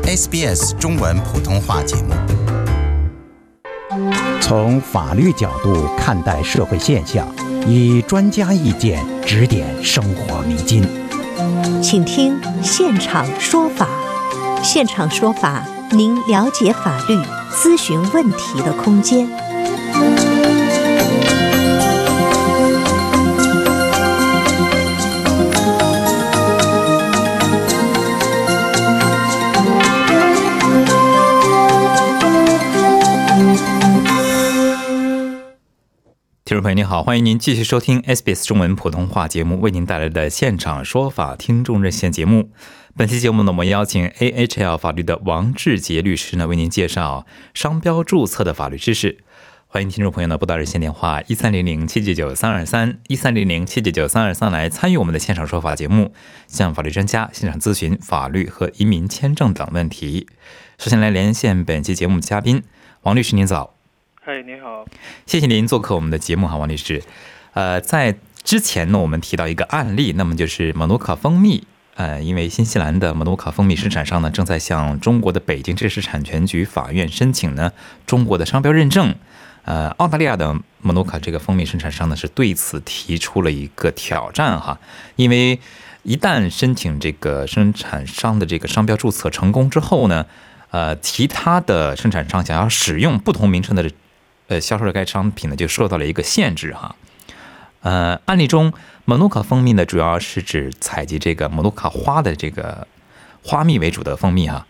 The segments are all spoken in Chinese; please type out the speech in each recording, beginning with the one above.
SBS 中文普通话节目。 从法律角度看待社会现象，以专家意见指点生活迷津。 请听现场说法。现场说法，您了解法律、咨询问题的空间。 听众朋友您好，欢迎您继续收听 SBS 中文普通话节目为您带来的现场说法听众热线节目。本期节目呢，我们邀请 AHL 法律的王志杰律师呢，为您介绍商标注册的法律知识。欢迎听众朋友呢拨打热线电话1300-799-323 1300-799-323来参与我们的现场说法节目，向法律专家现场咨询法律和移民签证等问题。首先来连线本期节目嘉宾王律师，您早。 嗨，你好， 谢谢您做客我们的节目哈，王律师。在之前呢，我们提到一个案例，那么就是马努卡蜂蜜。因为新西兰的马努卡蜂蜜生产商呢，正在向中国的北京知识产权局法院申请呢中国的商标认证。澳大利亚的马努卡这个蜂蜜生产商呢，是对此提出了一个挑战哈，因为一旦申请这个生产商的这个商标注册成功之后呢，其他的生产商想要使用不同名称的销售的该商品呢，就受到了一个限制哈。案例中，马努卡蜂蜜呢，主要是指采集这个马努卡花的这个花蜜为主的蜂蜜哈。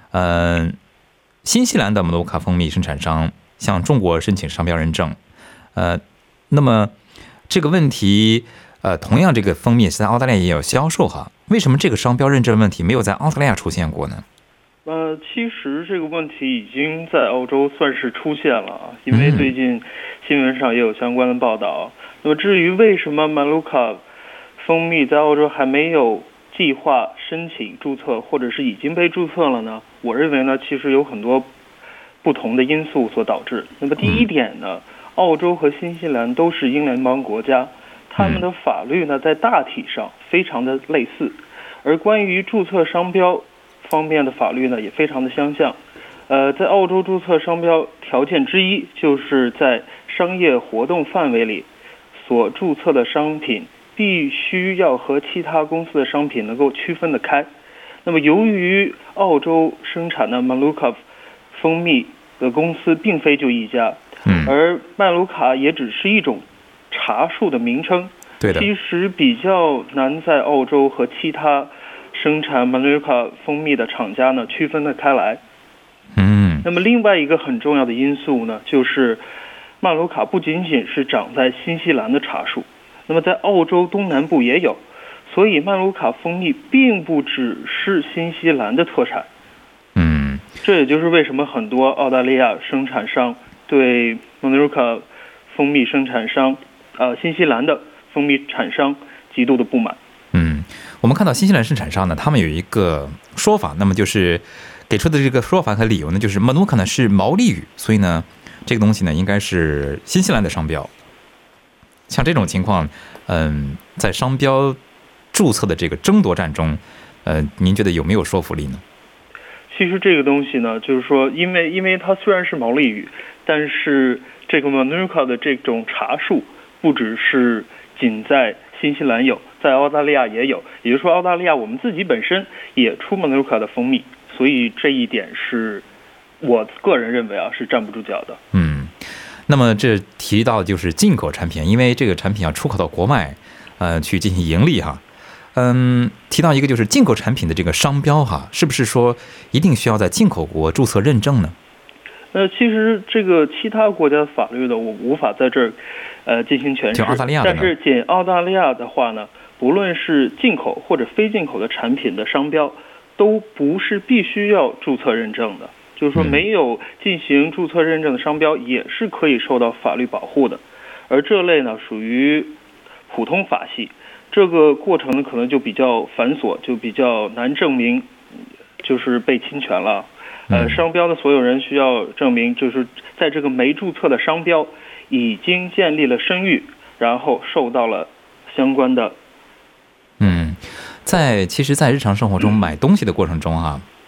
新西兰的马努卡蜂蜜生产商向中国申请商标认证。那么这个问题，同样这个蜂蜜是在澳大利亚也有销售哈，为什么这个商标认证问题没有在澳大利亚出现过呢？ 其实这个问题已经在澳洲算是出现了，因为最近新闻上也有相关的报道。那么至于为什么马努卡蜂蜜在澳洲还没有计划申请注册，或者是已经被注册了呢？我认为呢，其实有很多不同的因素所导致。那么第一点呢，澳洲和新西兰都是英联邦国家，他们的法律呢在大体上非常的类似，而关于注册商标方面的法律呢也非常的相像。在澳洲注册商标条件之一就是在商业活动范围里所注册的商品必须要和其他公司的商品能够区分得开。那么由于澳洲生产的马努卡蜂蜜的公司并非就一家，而麦卢卡也只是一种茶树的名称，其实比较难在澳洲和其他生产马努卡蜂蜜的厂家呢区分得开来。那么另外一个很重要的因素呢，就是马努卡不仅仅是长在新西兰的茶树，那么在澳洲东南部也有，所以马努卡蜂蜜并不只是新西兰的特产。这也就是为什么很多澳大利亚生产商对马努卡蜂蜜生产商新西兰的蜂蜜产商极度的不满。 我们看到新西兰生产商呢，他们有一个说法，那么就是给出的这个说法和理由呢，就是马努卡呢是毛利语，所以呢这个东西呢应该是新西兰的商标。像这种情况，在商标注册的这个争夺战中，您觉得有没有说服力呢？ 其实这个东西呢，就是说，因为它虽然是毛利语，但是这个马努卡的这种茶树不只是仅在新西兰有，在澳大利亚也有，也就是说澳大利亚我们自己本身也出马努卡的蜂蜜，所以这一点是我个人认为是站不住脚的。 那么这提到就是进口产品，因为这个产品要出口到国外，去进行盈利哈。提到一个就是进口产品的这个商标哈，是不是说一定需要在进口国注册认证呢？ 其实这个其他国家法律的我无法在这儿进行诠释，但是仅澳大利亚的话呢，不论是进口或者非进口的产品的商标，都不是必须要注册认证的。就是说，没有进行注册认证的商标也是可以受到法律保护的，而这类呢属于普通法系，这个过程呢可能就比较繁琐，就比较难证明就是被侵权了。商标的所有人需要证明，就是在这个没注册的商标已经建立了声誉，然后受到了相关的。 其实在日常生活中买东西的过程中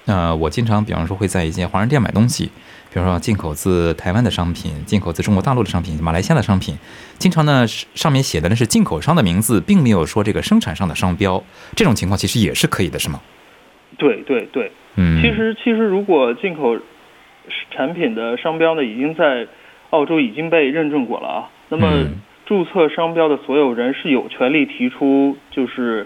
我经常比方说会在一些华人店买东西，比如说进口自台湾的商品，进口自中国大陆的商品，马来西亚的商品，经常呢上面写的呢是进口商的名字，并没有说这个生产商的商标，这种情况其实也是可以的，是吗？ 对，其实如果进口产品的商标呢已经在澳洲已经被认证过了啊，那么注册商标的所有人是有权利提出就是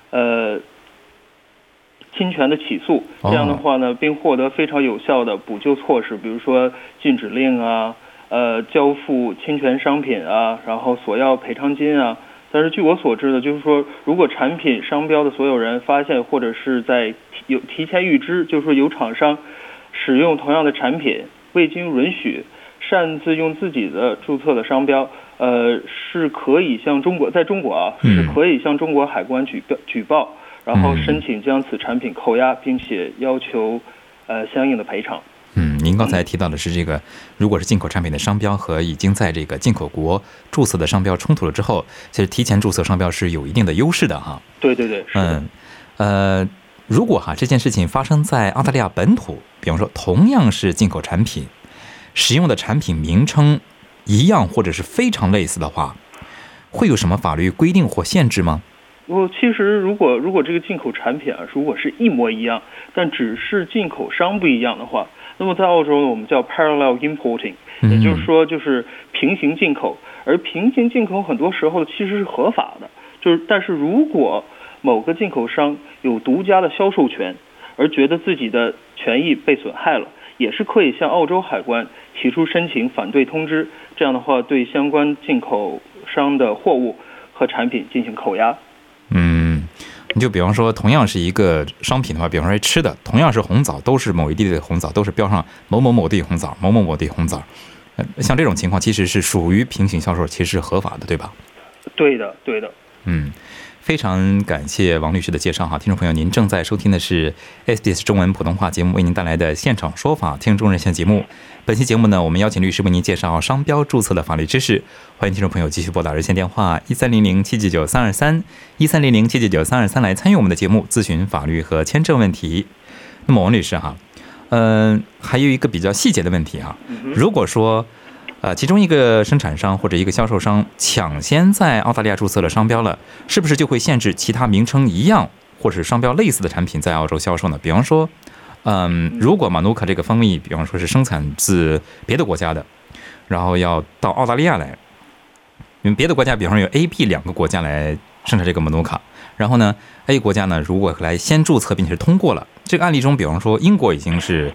侵权的起诉，这样的话呢，并获得非常有效的补救措施，比如说禁止令啊，交付侵权商品啊，然后索要赔偿金啊。但是据我所知的，就是说，如果产品商标的所有人发现或者是在提前预知，就是说有厂商使用同样的产品未经允许，擅自用自己的注册的商标，是可以向在中国啊，是可以向中国海关举报。然后申请将此产品扣押，并且要求相应的赔偿。 您刚才提到的是这个，如果是进口产品的商标和已经在这个进口国注册的商标冲突了之后，其实提前注册商标是有一定的优势的哈。 对，是的。 如果这件事情发生在澳大利亚本土，比方说同样是进口产品，使用的产品名称一样或者是非常类似的话，会有什么法律规定或限制吗？ 其实如果这个进口产品如果是一模一样，但只是进口商不一样的话，那么在澳洲呢，我们叫 parallel importing， 也就是说就是平行进口。而平行进口很多时候其实是合法的，但是如果某个进口商有独家的销售权，而觉得自己的权益被损害了，也是可以向澳洲海关提出申请反对通知，这样的话对相关进口商的货物和产品进行扣押。 你就比方说同样是一个商品的话，比方说吃的同样是红枣，都是某一地的红枣，都是标上某某某地红枣，某某某地红枣，像这种情况其实是属于平行销售，其实是合法的，对吧？ 对的。 非常感谢王律师的介绍哈，听众朋友，您正在收听的是 SBS 中文普通话节目为您带来的现场说法听众热线节目。本期节目呢，我们邀请律师为您介绍商标注册的法律知识，欢迎听众朋友继续拨打热线电话1300-799-323 1300-799-323来参与我们的节目，咨询法律和签证问题。那么王律师哈，还有一个比较细节的问题哈，如果说其中一个生产商或者一个销售商抢先在澳大利亚注册了商标了，是不是就会限制其他名称一样或者商标类似的产品在澳洲销售呢？比方说，如果马努卡这个蜂蜜，比方说是生产自别的国家的，然后要到澳大利亚来，因为别的国家，比方说有 A、B 两个国家来生产这个马努卡，然后呢 ，A 国家呢如果来先注册并且是通过了，这个案例中，比方说英国已经是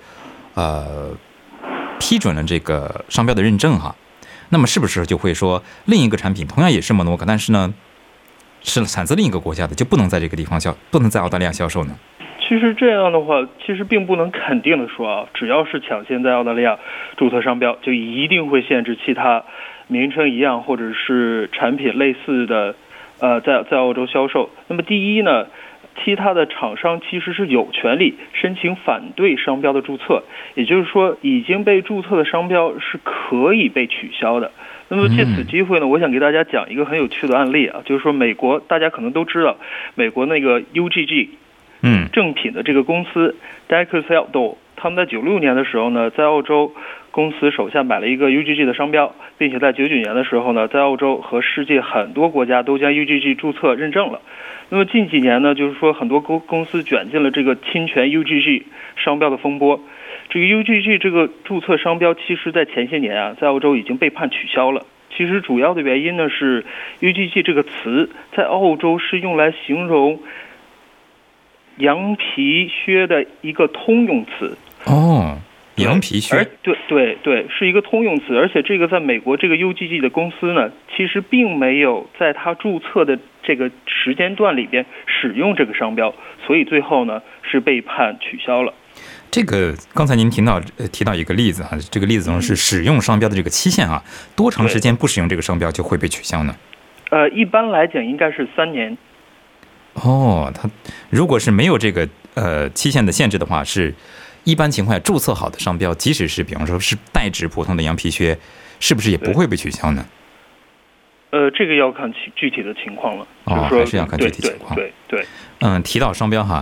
批准了这个商标的认证哈，那么是不是就会说另一个产品同样也是摩诺卡，但是呢是产自另一个国家的，就不能在这个地方不能在澳大利亚销售呢？ 其实这样的话，其实并不能肯定的说只要是抢先在澳大利亚注册商标，就一定会限制其他名称一样或者是产品类似的在澳洲销售。那么第一呢，其他的厂商其实是有权利申请反对商标的注册，也就是说已经被注册的商标是可以被取消的。那么借此机会呢，我想给大家讲一个很有趣的案例就是说美国大家可能都知道，美国那个 UGG 正品的这个公司 Daiquiri Outdoor， 他们在96年的时候呢，在澳洲公司手下买了一个 UGG 的商标，并且在99年的时候呢，在澳洲和世界很多国家都将 UGG 注册认证了。那么近几年呢，就是说很多公司卷进了这个侵权 UGG 商标的风波。这个 UGG 这个注册商标，其实在前些年在澳洲已经被判取消了。其实主要的原因呢是 UGG 这个词在澳洲是用来形容羊皮靴的一个通用词。 羊皮靴， 对，是一个通用词，而且这个在美国这个 UGG 的公司呢，其实并没有在它注册的这个时间段里边使用这个商标，所以最后呢是被判取消了。 这个刚才您提到一个例子这个例子中是使用商标的这个期限多长时间不使用这个商标就会被取消呢？ 一般来讲应该是3年。 它如果是没有这个期限的限制的话，是一般情况下注册好的商标，即使是比方说是代指普通的羊皮靴，是不是也不会被取消呢？ 这个要看具体的情况了。 还是要看具体情况。 对。 提到商标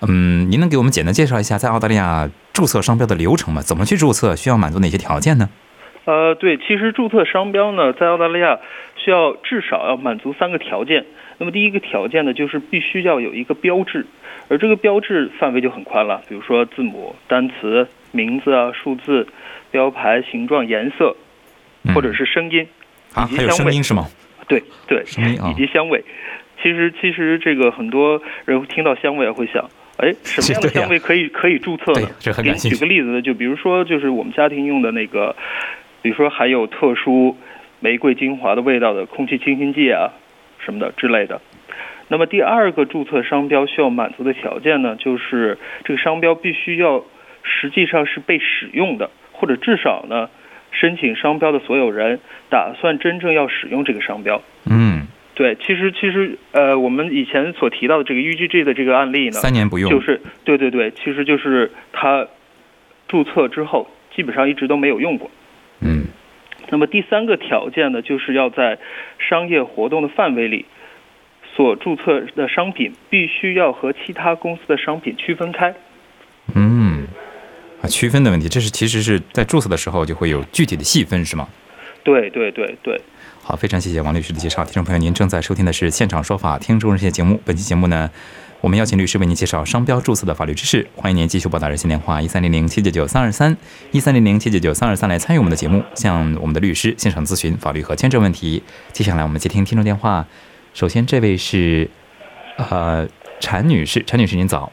您能给我们简单介绍一下在澳大利亚注册商标的流程吗？怎么去注册？需要满足哪些条件呢？ 对，其实注册商标呢，在澳大利亚需要至少要满足3个条件。那么第一个条件呢，就是必须要有一个标志，而这个标志范围就很宽了，比如说字母、单词、名字啊、数字、标牌、形状、颜色，或者是声音，以及还有香味。 声音是吗？ 对， 声音以及香味。其实这个很多人听到香味会想，什么样的香味可以注册呢？ 这很感兴趣。 举个例子呢，就比如说，就是我们家庭用的那个，比如说含有特殊玫瑰精华的味道的空气清新剂啊，什么的之类的。那么第二个注册商标需要满足的条件呢，就是这个商标必须要实际上是被使用的，或者至少呢，申请商标的所有人打算真正要使用这个商标。对，其实我们以前所提到的这个 UGG 的这个案例呢，3 年不用， 就是对，其实就是他注册之后基本上一直都没有用过。那么第3个条件呢，就是要在商业活动的范围里所注册的商品必须要和其他公司的商品区分开。 区分的问题，这是其实是在注册的时候就会有具体的细分，是吗？ 对。 好，非常谢谢王律师的介绍。听众朋友，您正在收听的是现场说法听众热线节目。本期节目呢，我们邀请律师为您介绍商标注册的法律知识。欢迎您继续拨打热线电话1300-799-323，1300-799-323来参与我们的节目，向我们的律师现场咨询法律和签证问题。接下来我们接听听众电话。首先这位是陈女士，陈女士您早。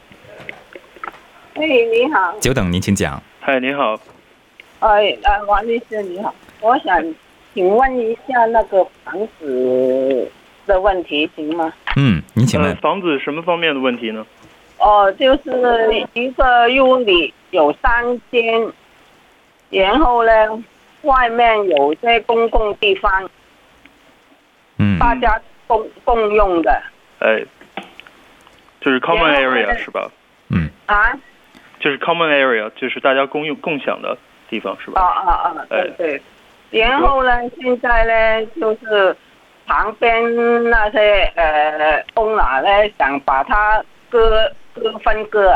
你好。 久等，您请讲。 嗨，你好。 王律师你好，我想请问一下那个房子的问题，行吗？ 您请问。 房子什么方面的问题呢？ 就是一个屋里有3间，然后呢，外面有些公共地方，大家共用的。 就是 common area 是吧？就是 common area， 就是大家共享的地方是吧？ 对。然后呢，现在呢，就是旁边那些owner呢，想把它分割。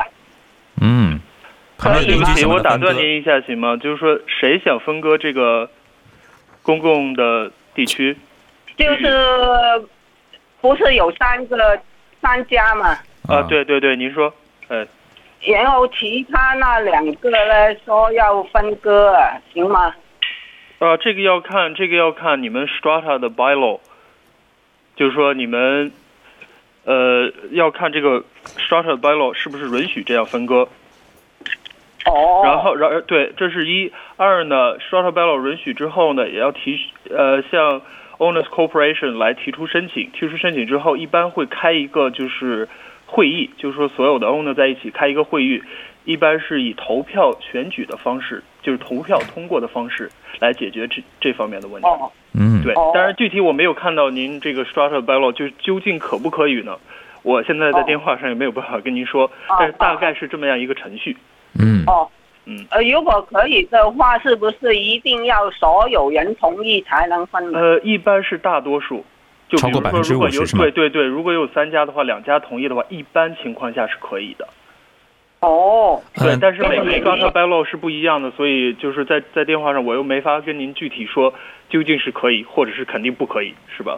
对不起，我打断您一下行吗？就是说，谁想分割这个公共的地区？ 就是不是有3家嘛？ 对，您说， 然后其他那2个呢，说要分割，行吗？ 这个要看你们 Strata 的 bylaw， 就是说你们要看这个 Strata 的 bylaw 是不是允许这样分割。然后对，这是1。2呢 ，Strata bylaw 允许之后呢，也要向 Owners Corporation 来提出申请。提出申请之后，一般会开一个就是会议，就是说所有的 owner 在一起开一个会议，一般是以投票选举的方式，就是投票通过的方式来解决这方面的问题。对。当然具体我没有看到您这个 Strata bylaw 就究竟可不可以呢？我现在在电话上也没有办法跟您说，但是大概是这么样一个程序。 如果可以的话，是不是一定要所有人同意才能分呢？ 一般是大多数，就比如说如果有对，如果有3家的话，2家同意的话，一般情况下是可以的。对，但是每个 Strata bylaw 是不一样的，所以就是在电话上我又没法跟您具体说究竟是可以，或者是肯定不可以，是吧？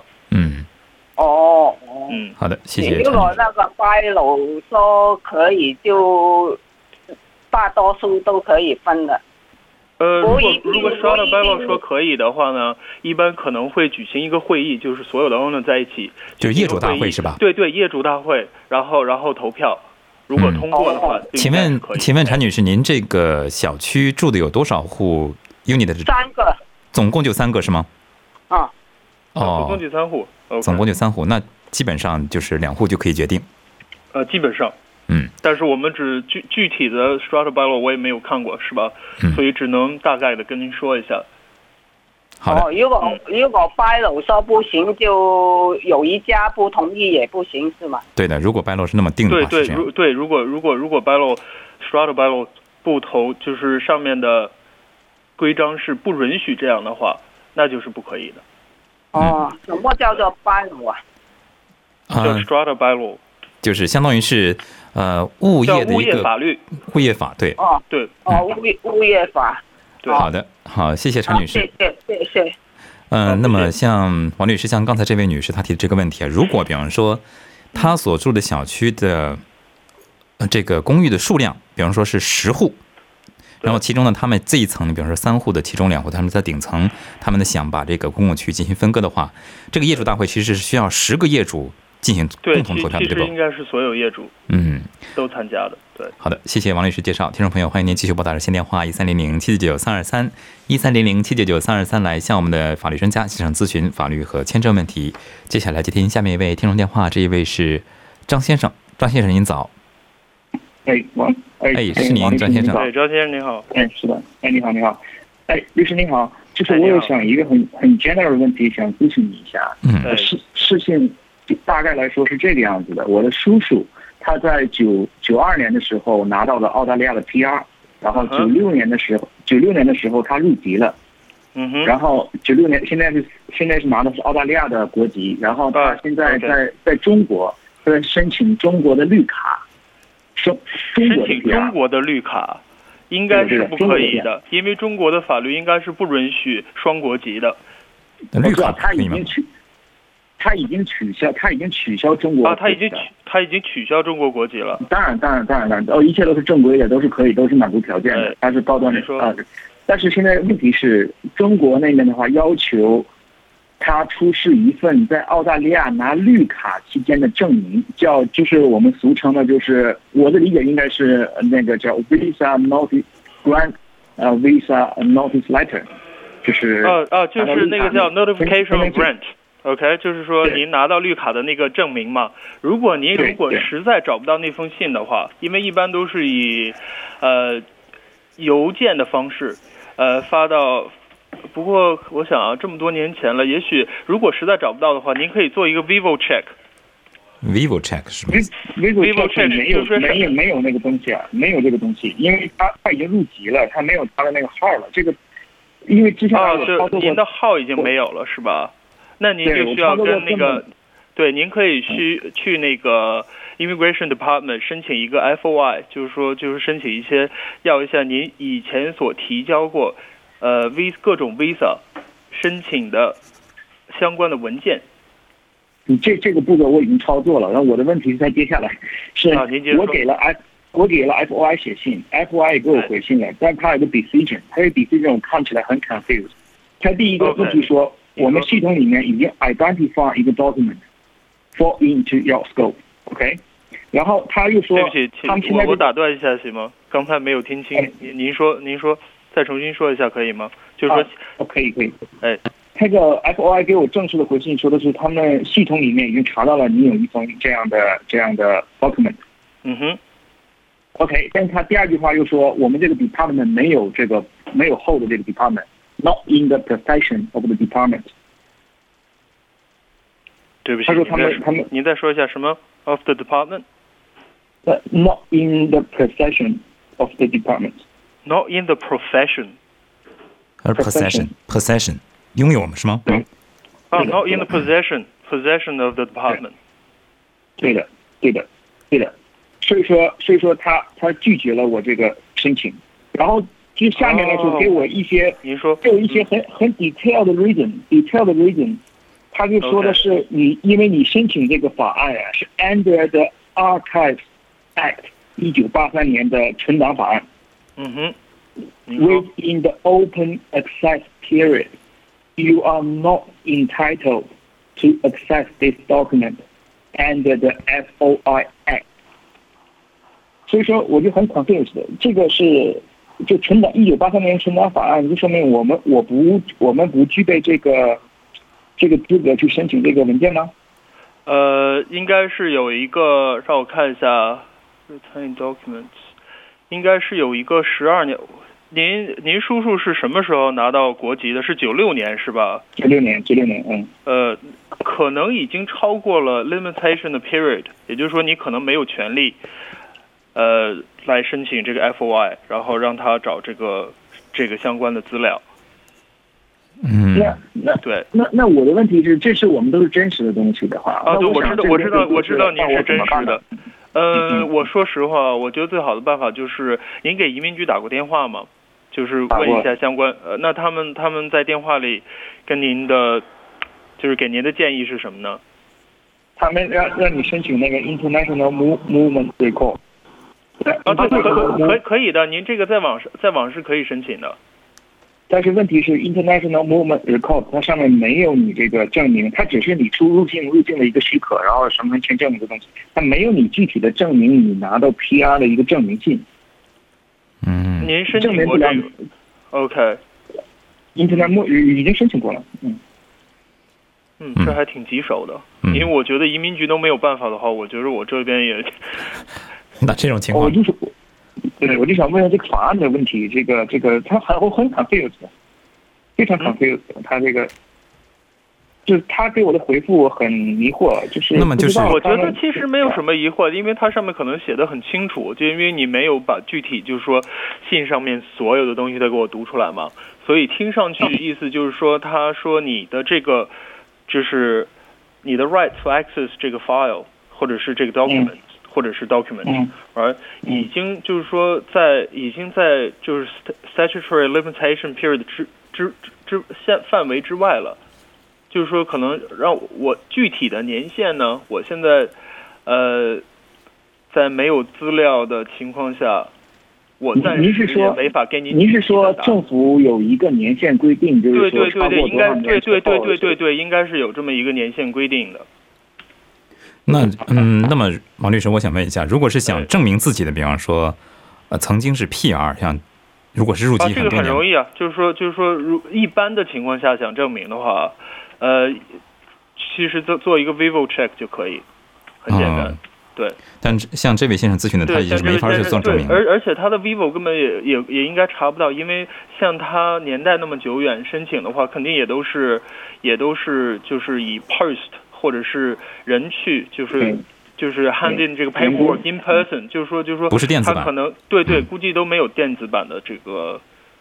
好的，谢谢。 如果那个 bylaw 说可以，就大多数都可以分的。 如果 Strata bylaw 说可以的话呢，一般可能会举行一个会议，就是所有的 owner 在一起， 就是业主大会是吧？ 对，业主大会，然后投票，如果通过的话， 请问陈女士，您这个小区住的有多少户 unit 的 ？3个。 总共就3个是吗？ 总共就3户。 总共就3户，那基本上就是2户就可以决定。 基本上。但是我们只具体的 Strata bylaw 我也没有看过，是吧？所以只能大概的跟您说一下。 好的。 如果 bylaw 说不行，就有1家不同意也不行，是吗？ 对的，如果 bylaw 是那么定的话， 对，如果 bylaw Strata bylaw 不投，就是上面的规章是不允许这样的话，那就是不可以的。 什么叫做 bylaw 叫 Strata bylaw， 就是相当于是物业的物一个业法律， 物业法，对， 对， 物业法。 对， 好的，好，谢谢陈女士。 谢谢。 那么像王律师，像刚才这位女士她提的这个问题啊，如果比方说她所住的小区的这个公寓的数量，比方说是10户，然后其中呢，他们这一层，比方说3户的其中2户，他们在顶层，他们呢想把这个公共区进行分割的话，这个业主大会其实是需要10个业主进行共同投票的，对吧？ 其实应该是所有业主都参加的。对， 好的，谢谢王律师介绍。听众朋友，欢迎您继续拨打热线电话1300-799-323，1300-799-323来向我们的法律专家现场咨询法律和签证问题。接下来接听下面一位听众电话，这一位是张先生。张先生您早。 是您，张先生。 张先生您好。 是的。你好。律师您好，就是我有想一个很 general 的问题想咨询你一下。事情大概来说是这个样子的，我的叔叔他在92年的时候拿到了澳大利亚的 PR， 然后96年的时候他入籍了。然后96年现在是拿的是澳大利亚的国籍，然后他现在在中国在申请中国的绿卡。申请中国的绿卡应该是不可以的，因为中国的法律应该是不允许双国籍的。 绿卡他已经取消中国他已经取消中国国籍了。 当然，一切都是正规的，都是可以，都是满足条件的，它是高端的但是现在问题是中国那边的话要求他出示一份在澳大利亚拿绿卡期间的证明，就是我们俗称的，就是我的理解应该是那个叫 Visa Notice Grant，Visa Notice Letter， 就是就是那个叫 Notification Grant。OK， 就是说您拿到绿卡的那个证明嘛。如果实在找不到那封信的话，因为一般都是以邮件的方式发到。不过我想这么多年前了，也许如果实在找不到的话，您可以做一个 Vivo Check。Vivo Check 是吗 ？Vivo Check 没有那个东西啊，没有这个东西，因为他已经入籍了，他没有他的那个号了。这个因为之前您的号已经没有了是吧？那您就需要跟那个，对，您可以去那个 Immigration Department 申请一个 FOI， 就是申请要一下您以前所提交过各种 Visa 申请的相关的文件。 这个步骤我已经操作了，然后我的问题是在接下来是我给了 FOI 写信 ，FOI 也给我回信了，但他有个 decision， 他有 decision 我看起来很 confused。他第一个问题说，我们系统里面已经 identify 一个 document fall into your scope，OK？ 然后他又说， 对不起，我打断一下行吗？刚才没有听清，您说再重新说一下可以吗？就是说， 可以。那个 FOI 给我正式的回信说的是，他们系统里面已经查到了你有一封这样的 document。OK， 但是他第二句话又说，我们这个 department 没有 hold 的这个 department，not in the possession of the department。 对不起， 他说他们， 您再说一下什么 of the department？Not in the possession of the department。Not in the profession。 possession 拥有是吗 ？Not in the possession of the department。 对的。所以说他拒绝了我这个申请，然后就下面来说给我一些，给我一些很 detailed reason，他就说的是因为你申請這個法案啊，是 under the Archives Act 1983年的存檔法案。Within the open access period, you are not entitled to access this document under the FOI Act。所以说我就很 confused， 这个是就存档1983年存档法案，就说明我们不具备这个资格去申请这个文件吗？ 应该是有一个，让我看一下 retain documents， 应该是有一个12年。您叔叔是什么时候拿到国籍的？是96年是吧？96 年， 可能已经超过了 limitation 的 period， 也就是说你可能没有权利，来申请这个 FOI， 然后让他找这个相关的资料。 那我的问题是，这是我们都是真实的东西的话， 对，我知道你是真实的。 我说实话，我觉得最好的办法就是您给移民局打过电话吗？就是问一下相关，那他们在电话里跟您的，就是给您的建议是什么呢？ 他们让你申请那个 International Movement Record。 对，可以的，您这个在网是可以申请的。 但是问题是 International Movement Record 它上面没有你这个证明，它只是你入境的一个许可，然后什么签证的东西，它没有你具体的证明你拿到 PR 的一个证明信。 您申请过这个 ？OK。 International 已经申请过了。 这还挺棘手的，因为我觉得移民局都没有办法的话，我觉得我这边也。 那这种情况， 我就想问下这个法案的问题，这个他我很 confused， 非常 confused， 他这个就是他给我的回复我很迷惑，就是那么就是我觉得其实没有什么疑惑，因为它上面可能写的很清楚，就因为你没有把具体就是说信上面所有的东西都给我读出来嘛，所以听上去意思就是说，他说你的这个就是你的 right to access 这个 file 或者是这个 document。或者是 document， 而已经就是说已经在就是 statutory limitation period 之范围之外了，就是说可能让我具体的年限呢，我现在在没有资料的情况下，我暂时也没法给您。 您是说政府有一个年限规定，就是说超过多少年？ 对，应该是有这么一个年限规定的。 那么王律师，我想问一下，如果是想证明自己的，比方说，曾经是 PR， 像如果是入籍这个很容易啊，就是说，一般的情况下想证明的话，其实做一个 Vivo check 就可以，很简单。对。但像这位先生咨询的，他已经是没法去做证明了。 而且他的 Vivo 根本也应该查不到，因为像他年代那么久远，申请的话肯定也都是就是以 post。或者是人去，就是 hand in 这个 paperwork in person， 就是说不是电子版， 他可能对，估计都没有电子版的这个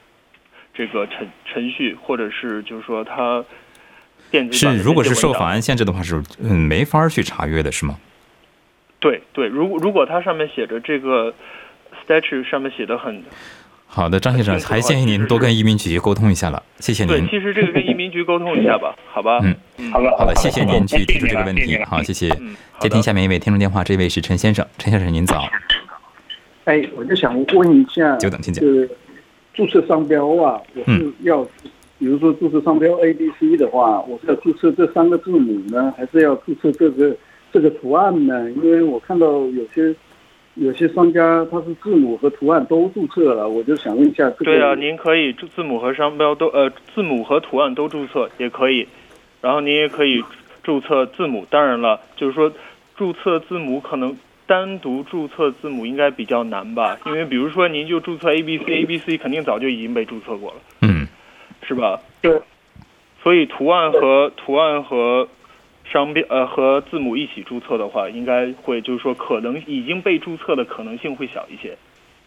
程序，或者是就是说他电子版是如果是受法案限制的话，是没法去查阅的，是吗？ 对，如果它上面写着这个 statute 上面写的很。 好的，张先生，还建议您多跟移民局沟通一下了，谢谢您。 对，其实这个跟移民局沟通一下吧，好吧。 好的，谢谢您去提出这个问题，好，谢谢。接听下面一位听众电话，这位是陈先生，陈先生您早。 我就想问一下， 久等，请讲。 注册商标啊，我是要，比如说注册商标 ABC 的话，我是要注册这3个字母呢，还是要注册这个图案呢？因为我看到有些商家他是字母和图案都注册了，我就想问一下这个。 对啊，您可以字母和商标都字母和图案都注册也可以，然后您也可以注册字母。当然了，就是说注册字母可能单独注册字母应该比较难吧，因为比如说您就注册 ABC 肯定早就已经被注册过了，是吧？ 对。 所以图案和商标和字母一起注册的话，应该会就是说可能已经被注册的可能性会小一些。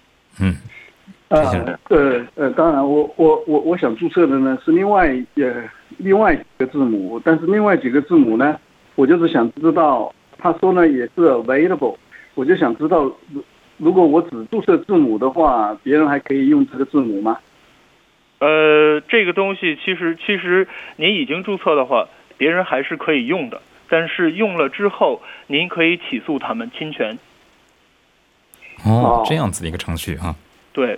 当然我想注册的呢是另外几个字母，但是另外几个字母呢，我就是想知道，他说呢也是 available， 我就想知道，如果我只注册字母的话，别人还可以用这个字母吗？ 这个东西其实您已经注册的话，别人还是可以用的，但是用了之后，您可以起诉他们侵权。 这样子的一个程序啊。 对。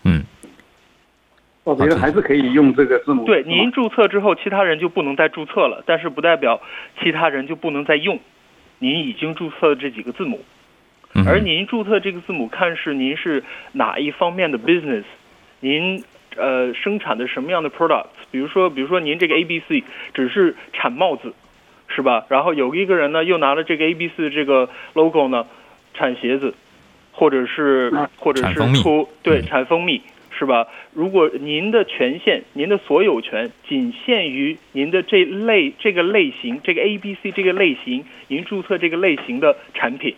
别人还是可以用这个字母。 对，您注册之后，其他人就不能再注册了，但是不代表其他人就不能再用您已经注册的这几个字母。而您注册这个字母，看是您是哪一方面的 business， 您生产的什么样的 products， 比如说您这个 ABC 只是产帽子，是吧？然后有一个人呢又拿了这个 ABC 这个 logo 呢产鞋子，或者是产蜂蜜，是吧？如果您的权限、您的所有权仅限于您的这个类型，这个 ABC 这个类型，您注册这个类型的产品。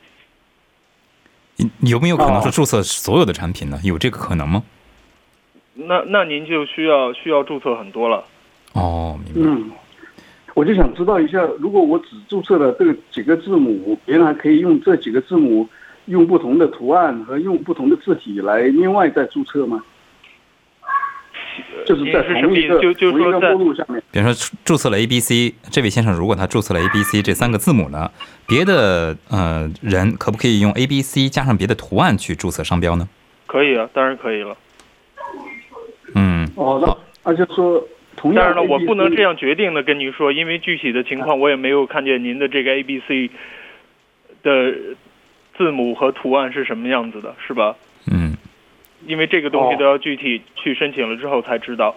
有没有可能是注册所有的产品呢？有这个可能吗？ 那您就需要注册很多了。 明白。 我就想知道一下，如果我只注册了这几个字母，别人还可以用这几个字母用不同的图案和用不同的字体来另外再注册吗？就是在同一个目录下面， 比如说注册了 ABC， 这位先生如果他注册了 ABC 这3个字母呢，别的人可不可以用 ABC 加上别的图案去注册商标呢？ 可以啊，当然可以了。 那就说同样。 当然了，我不能这样决定的跟您说，因为具体的情况我也没有看见您的这个 ABC 的字母和图案是什么样子的，是吧？因为这个东西都要具体去申请了之后才知道。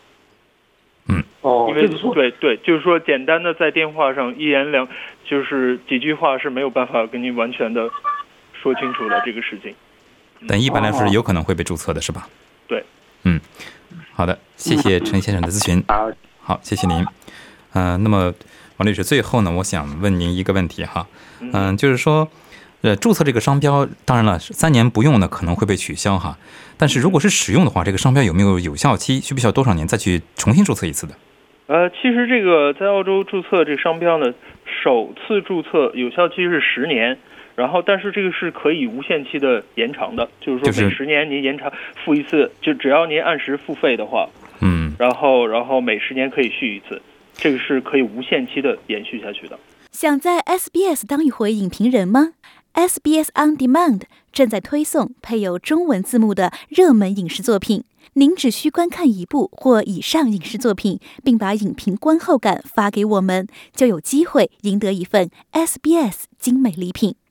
因为对，就是说简单的在电话上一言两就是几句话是没有办法跟您完全的说清楚的这个事情。 但一般来说有可能会被注册的是吧？ 对。 好的，谢谢陈先生的咨询。好，谢谢您。那么王律师，最后呢，我想问您一个问题哈。就是说注册这个商标，当然了，3年不用呢可能会被取消哈。但是如果是使用的话，这个商标有没有有效期？需不需要多少年再去重新注册一次的？ 其实这个在澳洲注册这个商标呢，首次注册有效期是10年，然后但是这个是可以无限期的延长的，就是说每10年您延长付一次，就只要您按时付费的话，然后每10年可以续一次，这个是可以无限期的延续下去的。 想在 SBS 当一回影评人吗？ SBS On Demand 正在推送配有中文字幕的热门影视作品，您只需观看一部或以上影视作品，并把影评观后感发给我们，就有机会赢得一份 SBS 精美礼品。